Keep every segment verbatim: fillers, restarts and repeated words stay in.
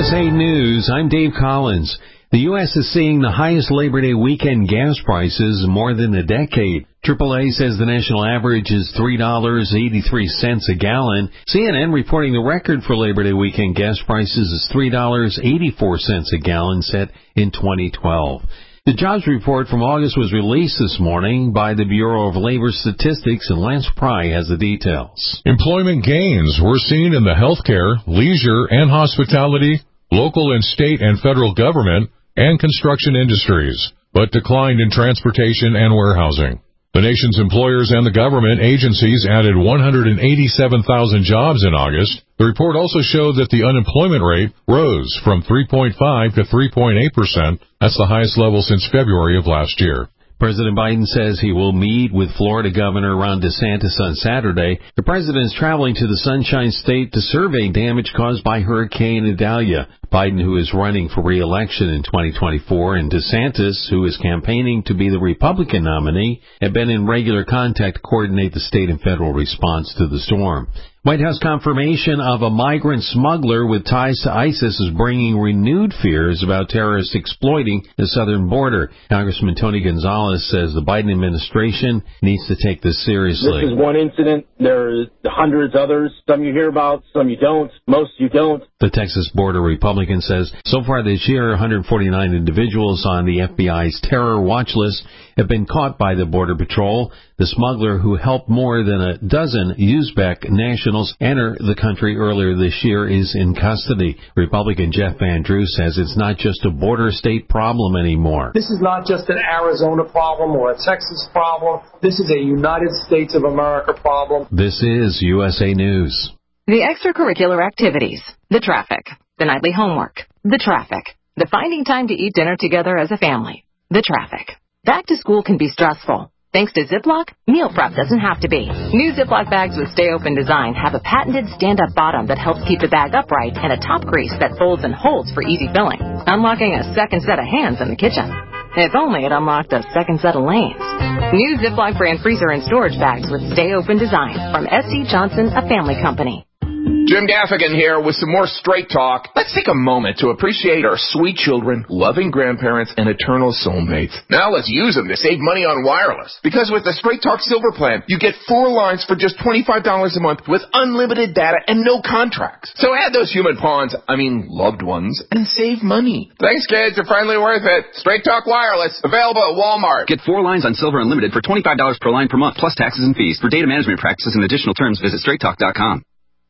S A News, I'm Dave Collins. The U S is seeing the highest Labor Day weekend gas prices in more than a decade. triple A says the national average is three dollars and eighty-three cents a gallon. C N N reporting the record for Labor Day weekend gas prices is three dollars and eighty-four cents a gallon, set in twenty twelve. The jobs report from August was released this morning by the Bureau of Labor Statistics, and Lance Pry has the details. Employment gains were seen in the healthcare, leisure, and hospitality, local and state and federal government, and construction industries, but declined in transportation and warehousing. The nation's employers and the government agencies added one hundred eighty-seven thousand jobs in August. The report also showed that the unemployment rate rose from three point five to three point eight percent. That's the highest level since February of last year. President Biden says he will meet with Florida Governor Ron DeSantis on Saturday. The president is traveling to the Sunshine State to survey damage caused by Hurricane Idalia. Biden, who is running for re-election in twenty twenty-four, and DeSantis, who is campaigning to be the Republican nominee, have been in regular contact to coordinate the state and federal response to the storm. White House confirmation of a migrant smuggler with ties to ISIS is bringing renewed fears about terrorists exploiting the southern border. Congressman Tony Gonzalez says the Biden administration needs to take this seriously. This is one incident. There are hundreds others. Some you hear about, some you don't. Most you don't. The Texas Border Republican says so far this year, one hundred forty-nine individuals on the F B I's terror watch list have been caught by the Border Patrol. The smuggler, who helped more than a dozen Uzbek nationals enter the country earlier this year, is in custody. Republican Jeff Van Drew says it's not just a border state problem anymore. This is not just an Arizona problem or a Texas problem. This is a United States of America problem. This is U S A News. The extracurricular activities, the traffic, the nightly homework, the traffic, the finding time to eat dinner together as a family, the traffic. Back to school can be stressful. Thanks to Ziploc, meal prep doesn't have to be. New Ziploc bags with Stay Open design have a patented stand-up bottom that helps keep the bag upright and a top crease that folds and holds for easy filling, unlocking a second set of hands in the kitchen. If only it unlocked a second set of lanes. New Ziploc brand freezer and storage bags with Stay Open design from S C Johnson, a family company. Jim Gaffigan here with some more Straight Talk. Let's take a moment to appreciate our sweet children, loving grandparents, and eternal soulmates. Now let's use them to save money on wireless. Because with the Straight Talk Silver Plan, you get four lines for just twenty-five dollars a month with unlimited data and no contracts. So add those human pawns, I mean loved ones, and save money. Thanks, kids. You're finally worth it. Straight Talk Wireless, available at Walmart. Get four lines on Silver Unlimited for twenty-five dollars per line per month, plus taxes and fees. For data management practices and additional terms, visit straight talk dot com.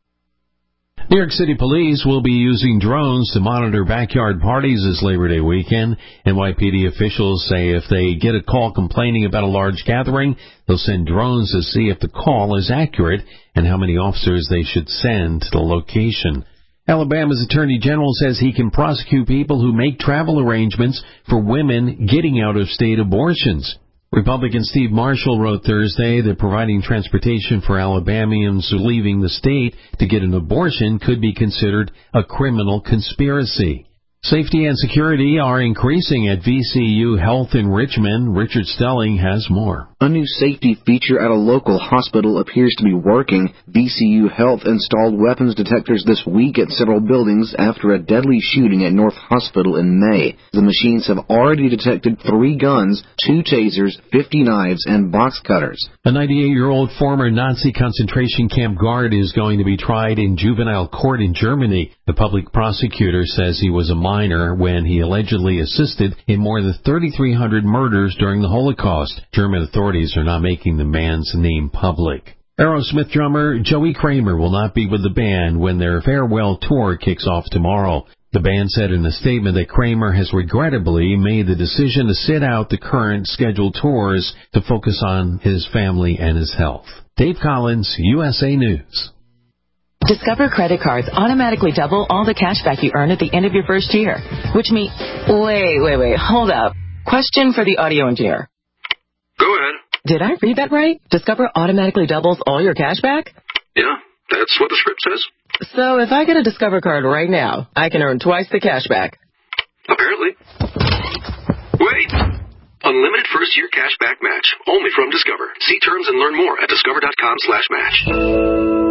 New York City police will be using drones to monitor backyard parties this Labor Day weekend. N Y P D officials say if they get a call complaining about a large gathering, they'll send drones to see if the call is accurate and how many officers they should send to the location. Alabama's Attorney General says he can prosecute people who make travel arrangements for women getting out-of-state abortions. Republican Steve Marshall wrote Thursday that providing transportation for Alabamians leaving the state to get an abortion could be considered a criminal conspiracy. Safety and security are increasing at V C U Health in Richmond. Richard Stelling has more. A new safety feature at a local hospital appears to be working. V C U Health installed weapons detectors this week at several buildings after a deadly shooting at North Hospital in May. The machines have already detected three guns, two tasers, fifty knives, and box cutters. A ninety-eight-year-old former Nazi concentration camp guard is going to be tried in juvenile court in Germany. The public prosecutor says he was a minor when he allegedly assisted in more than thirty-three hundred murders during the Holocaust. German authorities are not making the man's name public. Aerosmith drummer Joey Kramer will not be with the band when their farewell tour kicks off tomorrow. The band said in a statement that Kramer has regrettably made the decision to sit out the current scheduled tours to focus on his family and his health. Dave Collins, U S A News. Discover credit cards automatically double all the cash back you earn at the end of your first year, which means... Wait, wait, wait, hold up. Question for the audio engineer. Go ahead. Did I read that right? Discover automatically doubles all your cash back? Yeah, that's what the script says. So if I get a Discover card right now, I can earn twice the cash back. Apparently. Wait! Unlimited first-year cash back match, only from Discover. See terms and learn more at discover dot com slash match.